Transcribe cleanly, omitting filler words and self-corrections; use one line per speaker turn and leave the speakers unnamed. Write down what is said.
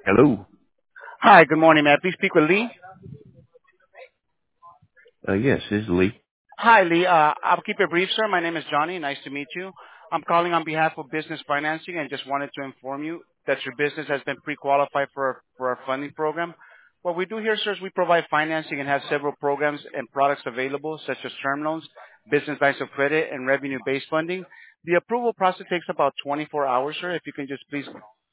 Hello.
Hi, good morning. May I please speak with Lee?
Yes, this is Lee.
Hi, Lee. I'll keep it brief, sir. My name is Johnny. Nice to meet you. I'm calling on behalf of Business Financing and just wanted to inform you that your business has been pre-qualified for our funding program. What we do here, sir, is we provide financing and have several programs and products available, such as term loans, business lines of credit, and revenue-based funding. The approval process takes about 24 hours, sir. If you can just please